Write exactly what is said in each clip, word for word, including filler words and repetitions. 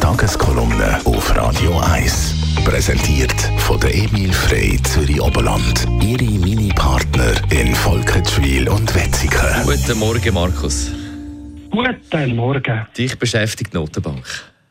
Tageskolumne auf Radio eins. Präsentiert von der Emil Frey Zürich Oberland. Ihre Mini-Partner in Volketschwil und Wetzikon. Guten Morgen, Markus. Guten Morgen. Dich beschäftigt die Notenbank.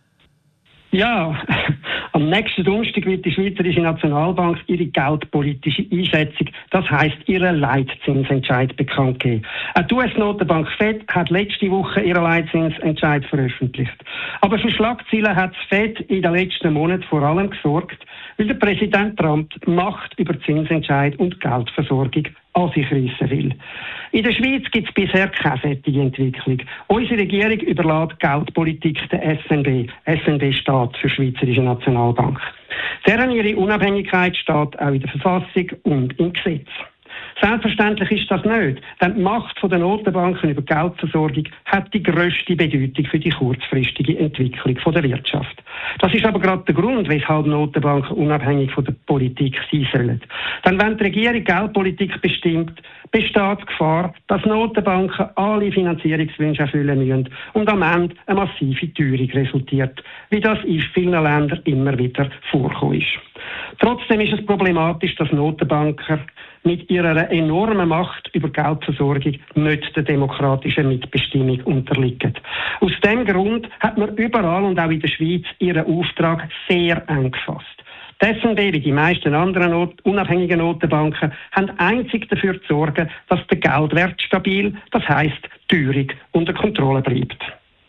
Ja, am nächsten Donnerstag wird die Schweizerische Nationalbank ihre geldpolitische Einschätzung, das heisst ihren Leitzinsentscheid, bekannt geben. Auch die U S-Notenbank Fed hat letzte Woche ihren Leitzinsentscheid veröffentlicht. Aber für Schlagzeilen hat das Fed in den letzten Monaten vor allem gesorgt, weil der Präsident Trump Macht über Zinsentscheid und Geldversorgung an sich reissen will. In der Schweiz gibt es bisher keine solche Entwicklung. Unsere Regierung überlässt die Geldpolitik der S N B. S N B steht für Schweizerische Nationalbank. Deren ihre Unabhängigkeit steht auch in der Verfassung und im Gesetz. Selbstverständlich ist das nicht, denn die Macht der Notenbanken über die Geldversorgung hat die grösste Bedeutung für die kurzfristige Entwicklung der Wirtschaft. Das ist aber gerade der Grund, weshalb Notenbanken unabhängig von der Politik sein sollen. Denn wenn die Regierung Geldpolitik bestimmt, besteht die Gefahr, dass Notenbanken alle Finanzierungswünsche erfüllen müssen und am Ende eine massive Teuerung resultiert, wie das in vielen Ländern immer wieder vorkommt. Trotzdem ist es problematisch, dass Notenbanker mit ihrer enormen Macht über Geldversorgung nicht der demokratischen Mitbestimmung unterliegen. Aus diesem Grund hat man überall und auch in der Schweiz ihren Auftrag sehr eng gefasst. Die S N B, wie die meisten anderen Not- unabhängigen Notenbanken, haben einzig dafür zu sorgen, dass der Geldwert stabil, das heisst Teuerung, unter Kontrolle bleibt.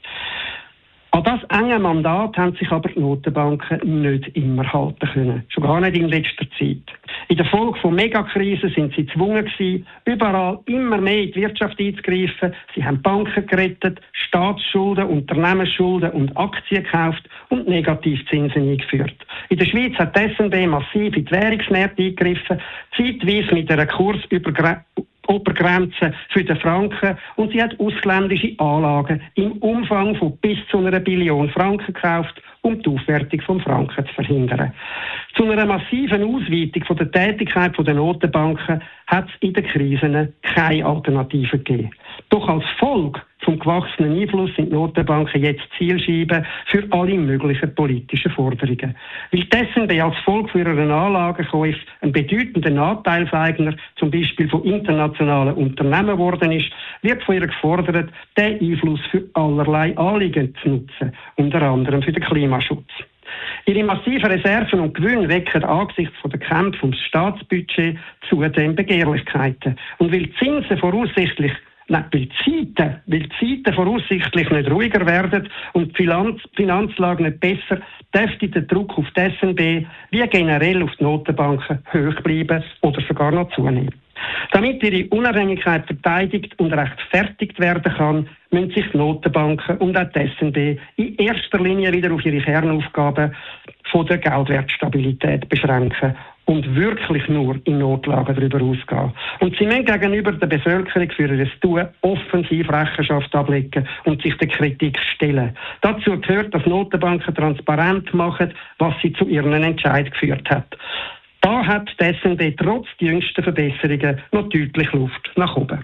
An das enge Mandat haben sich aber die Notenbanken nicht immer halten können. Schon gar nicht in letzter Zeit. In der Folge von Megakrisen sind sie gezwungen gewesen, überall immer mehr in die Wirtschaft einzugreifen. Sie haben Banken gerettet, Staatsschulden, Unternehmensschulden und Aktien gekauft und Negativzinsen eingeführt. In der Schweiz hat die S N B massiv in die Währungsmärkte eingegriffen, zeitweise mit einer Kursübergrenze Obergrenze für den Franken, und sie hat ausländische Anlagen im Umfang von bis zu einer Billion Franken gekauft, um die Aufwertung vom Franken zu verhindern. Zu einer massiven Ausweitung von der Tätigkeit der Notenbanken hat es in den Krisen keine Alternative gegeben. Doch als Folge vom gewachsenen Einfluss sind die Notenbanken jetzt Zielscheiben für alle möglichen politischen Forderungen. Weil die S N B als Folge für ihren Anlagenkäufe ein bedeutender Anteilseigner zum Beispiel von internationalen Unternehmen geworden ist, wird von ihr gefordert, diesen Einfluss für allerlei Anliegen zu nutzen, unter anderem für den Klimaschutz. Ihre massiven Reserven und Gewinne wecken angesichts der Kämpfe ums Staatsbudget zudem Begehrlichkeiten. Und weil die Zinsen voraussichtlich Nein, weil die Zeiten, weil die Zeiten voraussichtlich nicht ruhiger werden und die Finanz, Finanzlage nicht besser, dürfte der Druck auf die S N B wie generell auf die Notenbanken hoch bleiben oder sogar noch zunehmen. Damit ihre Unabhängigkeit verteidigt und rechtfertigt werden kann, müssen sich die Notenbanken und auch die S N B in erster Linie wieder auf ihre Kernaufgaben von der Geldwertstabilität beschränken und wirklich nur in Notlagen darüber ausgehen. Und sie müssen gegenüber der Bevölkerung für ihr Tun offensiv Rechenschaft ablegen und sich der Kritik stellen. Dazu gehört, dass Notenbanken transparent machen, was sie zu ihren Entscheid geführt hat. Da hat die S N B trotz der jüngsten Verbesserungen noch deutlich Luft nach oben.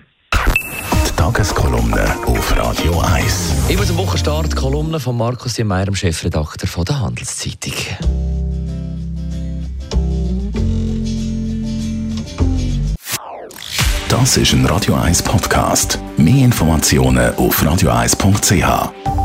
Die Tageskolumne auf Radio eins. Immer zum Wochenstart die Kolumne von Markus Meyer, dem Chefredakteur von der Handelszeitung. Das ist ein Radio eins Podcast. Mehr Informationen auf radio eins punkt c h.